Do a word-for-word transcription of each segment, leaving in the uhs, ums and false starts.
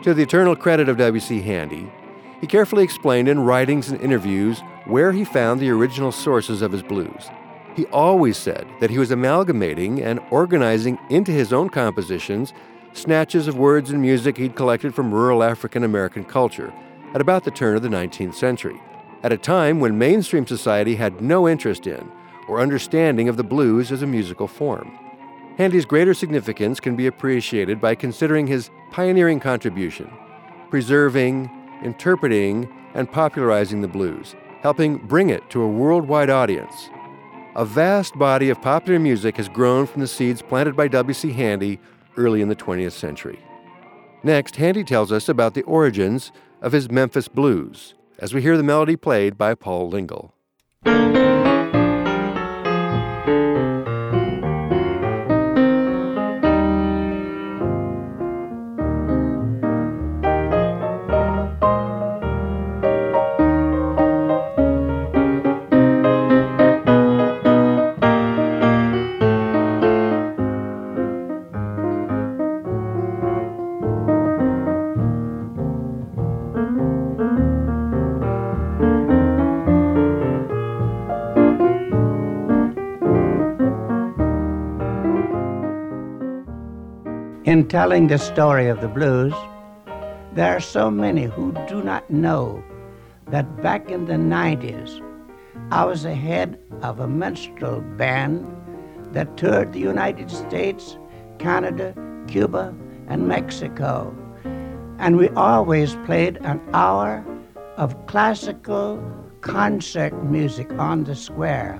To the eternal credit of W C. Handy, he carefully explained in writings and interviews where he found the original sources of his blues. He always said that he was amalgamating and organizing into his own compositions snatches of words and music he'd collected from rural African American culture at about the turn of the nineteenth century, at a time when mainstream society had no interest in or understanding of the blues as a musical form. Handy's greater significance can be appreciated by considering his pioneering contribution, preserving, interpreting, and popularizing the blues, helping bring it to a worldwide audience. A vast body of popular music has grown from the seeds planted by W C. Handy early in the twentieth century. Next, Handy tells us about the origins of his Memphis blues, as we hear the melody played by Paul Lingle. In telling the story of the blues, there are so many who do not know that back in the nineties, I was the head of a minstrel band that toured the United States, Canada, Cuba, and Mexico. And we always played an hour of classical concert music on the square.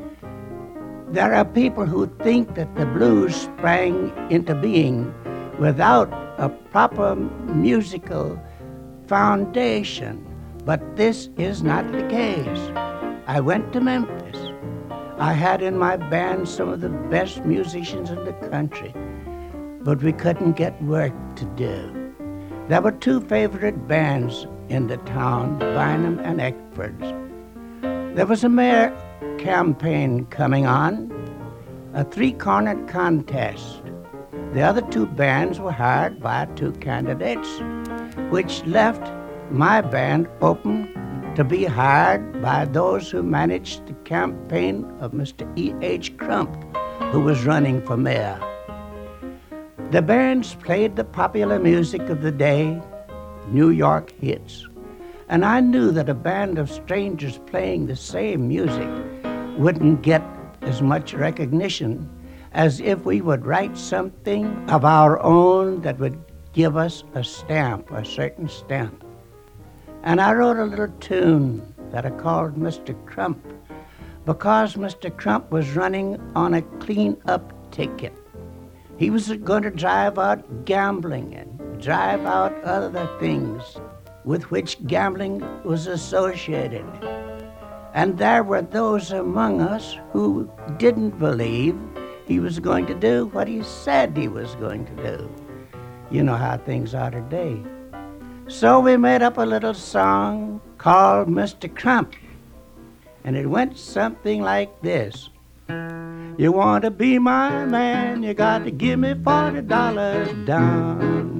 There are people who think that the blues sprang into being without a proper musical foundation, but this is not the case. I went to Memphis. I had in my band some of the best musicians in the country, but we couldn't get work to do. There were two favorite bands in the town, Bynum and Eckford's. There was a mayor campaign coming on, a three-cornered contest. The other two bands were hired by two candidates, which left my band open to be hired by those who managed the campaign of Mister E H Crump, who was running for mayor. The bands played the popular music of the day, New York hits, and I knew that a band of strangers playing the same music wouldn't get as much recognition as if we would write something of our own that would give us a stamp, a certain stamp. And I wrote a little tune that I called Mister Crump, because Mister Crump was running on a clean-up ticket. He was going to drive out gambling and drive out other things with which gambling was associated. And there were those among us who didn't believe he was going to do what he said he was going to do. You know how things are today. So we made up a little song called Mister Crump, and it went something like this. You want to be my man, you got to give me forty dollars down.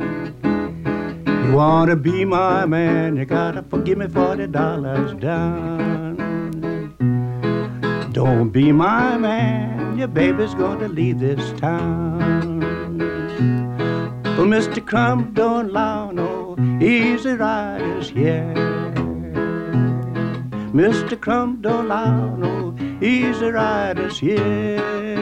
You want to be my man, you got to give me forty dollars down. Don't be my man, your baby's going to leave this town. Well, Mister Crump don't allow no easy riders here. Mister Crump don't allow no easy riders here.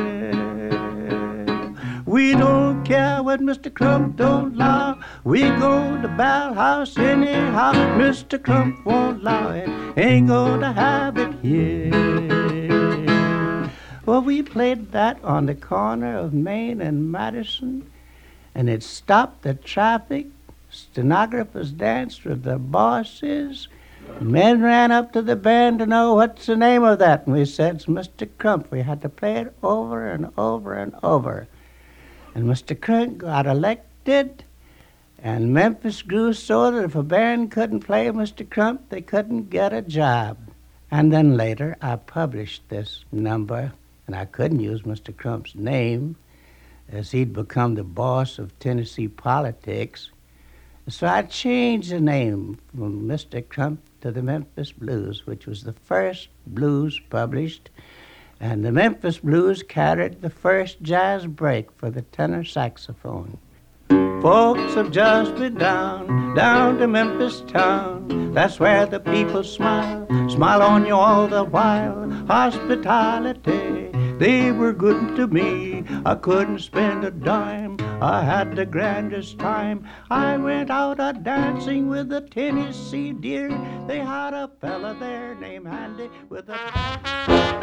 We don't care what Mister Crump don't allow. We go to Bell House anyhow. Mister Crump won't allow it, ain't gonna have it here. Well, we played that on the corner of Main and Madison, and it stopped the traffic. Stenographers danced with the bosses. Men ran up to the band to know what's the name of that, and we said, it's Mister Crump. We had to play it over and over and over. And Mister Crump got elected, and Memphis grew so that if a band couldn't play Mister Crump, they couldn't get a job. And then later, I published this number, and I couldn't use Mister Crump's name, as he'd become the boss of Tennessee politics. So I changed the name from Mister Crump to the Memphis Blues, which was the first blues published. And the Memphis Blues carried the first jazz break for the tenor saxophone. Folks have just been down, down to Memphis town. That's where the people smile, smile on you all the while. Hospitality, they were good to me. I couldn't spend a dime, I had the grandest time. I went out a dancing with the Tennessee deer. They had a fella there named Handy with a...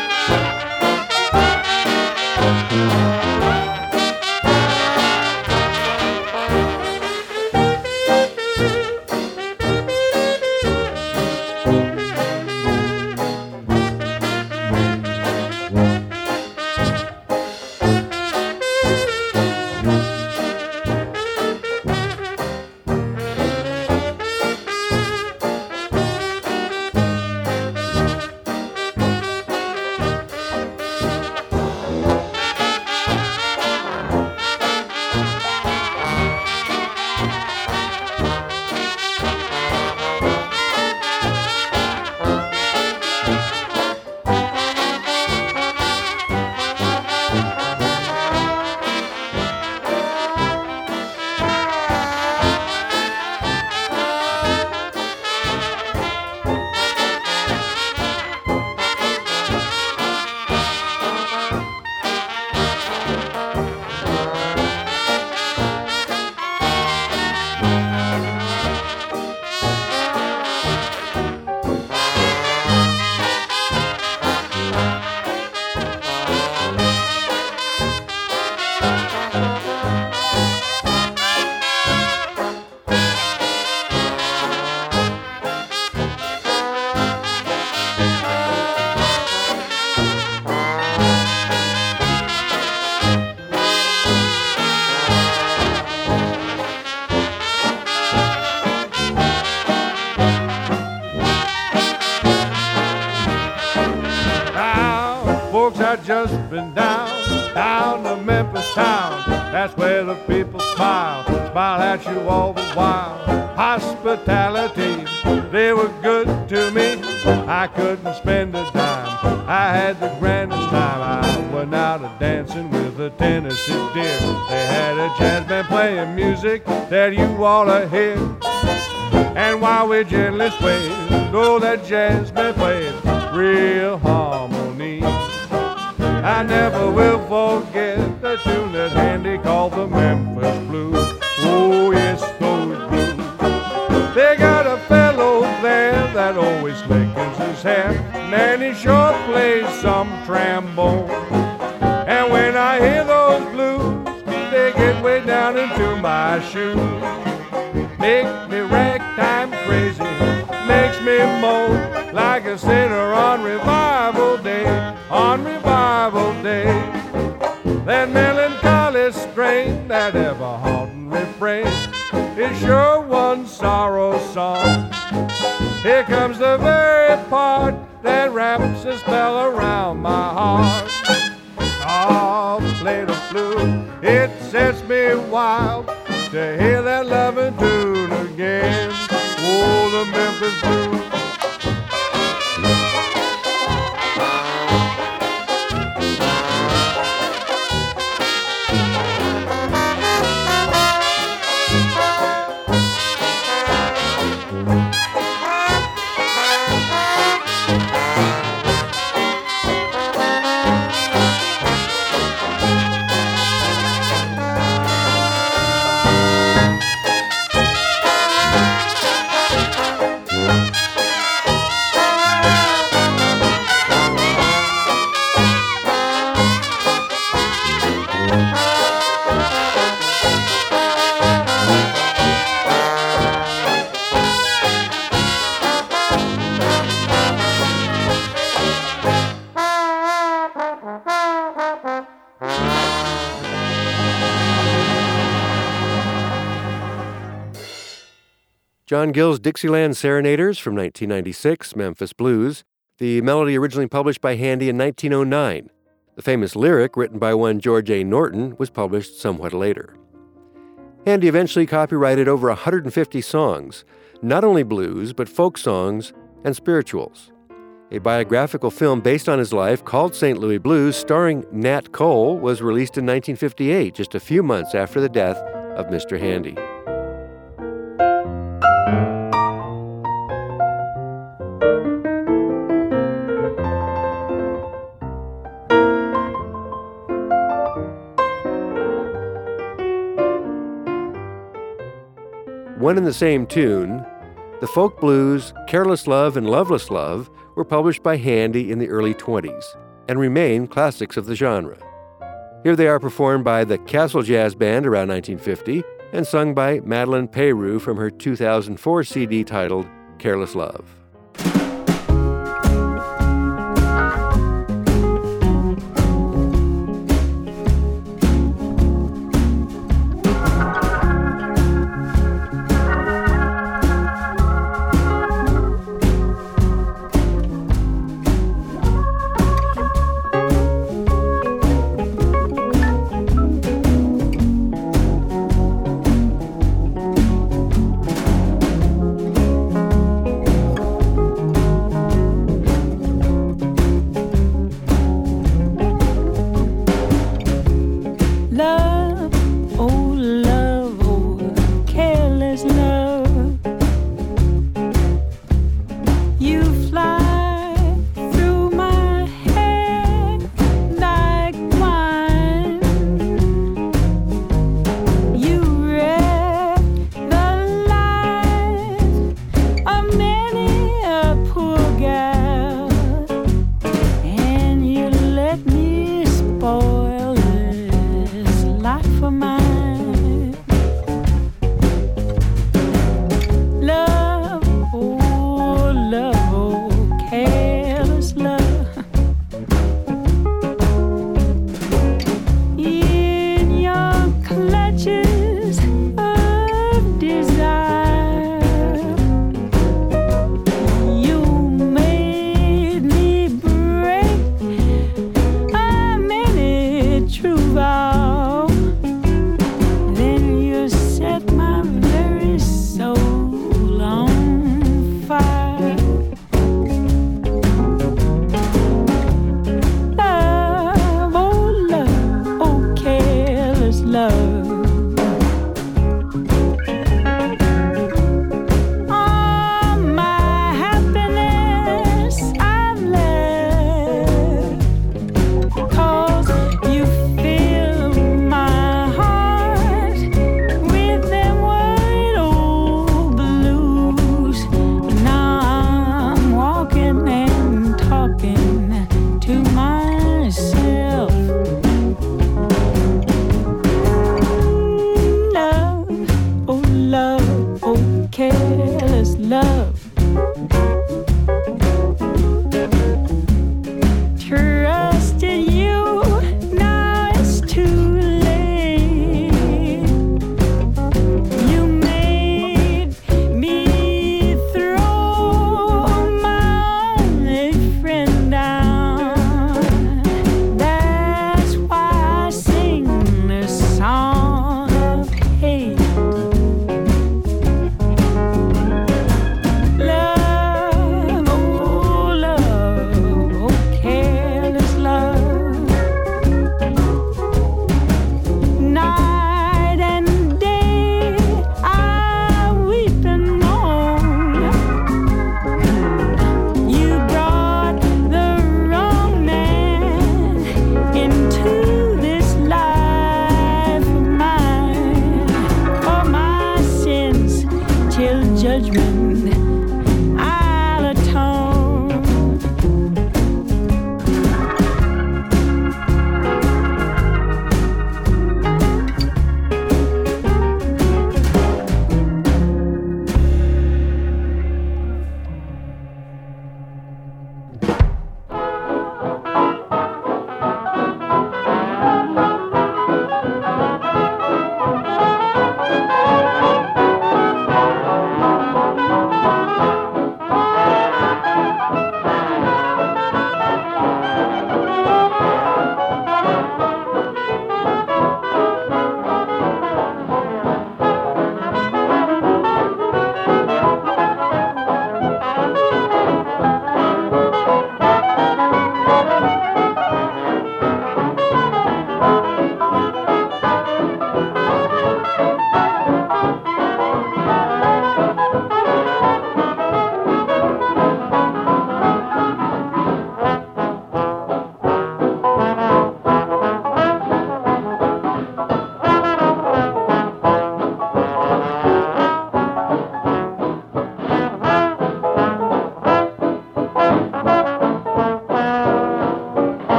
Folks, I just been down, down to Memphis town. That's where the people smile, smile at you all the while. Hospitality, they were good to me. I couldn't spend a dime, I had the grandest time. I went out a dancing with a Tennessee deer. They had a jazz band playing music that you ought to hear. And while we gently swayed, oh, that jazz band played real harmony. I never will forget the tune that Handy called the Memphis Blues. Oh, yes, those blues. They got a fellow there that always slickens his hair, and he sure plays some trombone. And when I hear those blues, they get way down into my shoes. Make me ragtime crazy, makes me moan like a sinner on revival day, on revival day. That melancholy strain, that ever haunting refrain, is sure one sorrow song. Here comes the very part that wraps a spell around my heart. Oh, play the flute, it sets me wild to hear that loving tune again. Oh, the Memphis Blues. John Gill's Dixieland Serenaders from nineteen ninety-six, Memphis Blues, the melody originally published by Handy in nineteen oh nine. The famous lyric, written by one George A. Norton, was published somewhat later. Handy eventually copyrighted over one hundred fifty songs, not only blues, but folk songs and spirituals. A biographical film based on his life called Saint Louis Blues, starring Nat Cole, was released in nineteen fifty-eight, just a few months after the death of Mister Handy. One and the same tune, the folk blues Careless Love and Loveless Love were published by Handy in the early twenties and remain classics of the genre. Here they are performed by the Castle Jazz Band around nineteen fifty and sung by Madeleine Peyroux from her two thousand four C D titled Careless Love.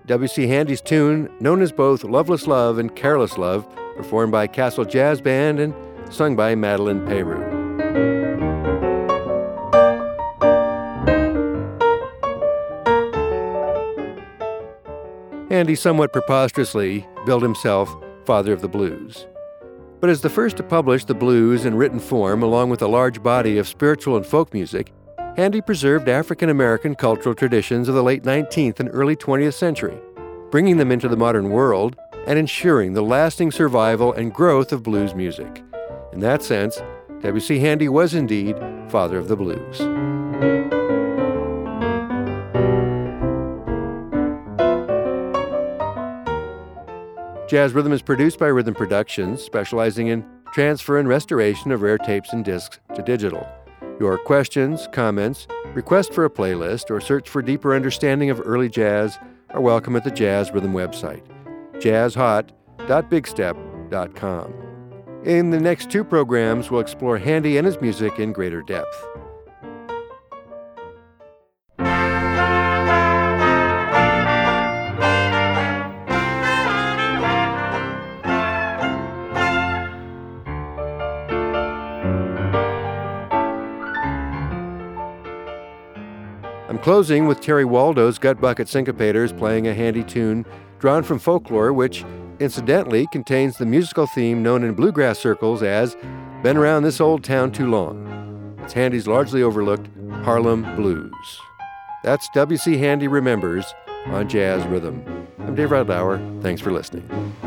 W C. Handy's tune, known as both Loveless Love and Careless Love, performed by Castle Jazz Band and sung by Madeline Peru. Handy somewhat preposterously billed himself Father of the Blues. But as the first to publish the blues in written form along with a large body of spiritual and folk music, Handy preserved African American cultural traditions of the late nineteenth and early twentieth century, bringing them into the modern world and ensuring the lasting survival and growth of blues music. In that sense, W C. Handy was indeed Father of the Blues. Jazz Rhythm is produced by Rhythm Productions, specializing in transfer and restoration of rare tapes and discs to digital. Your questions, comments, requests for a playlist, or search for deeper understanding of early jazz are welcome at the Jazz Rhythm website, jazz hot dot big step dot com. In the next two programs, we'll explore Handy and his music in greater depth. I'm closing with Terry Waldo's Gut Bucket Syncopators playing a Handy tune drawn from folklore, which incidentally contains the musical theme known in bluegrass circles as Been Around This Old Town Too Long. It's Handy's largely overlooked Harlem Blues. That's W C. Handy Remembers on Jazz Rhythm. I'm Dave Rydlauer. Thanks for listening.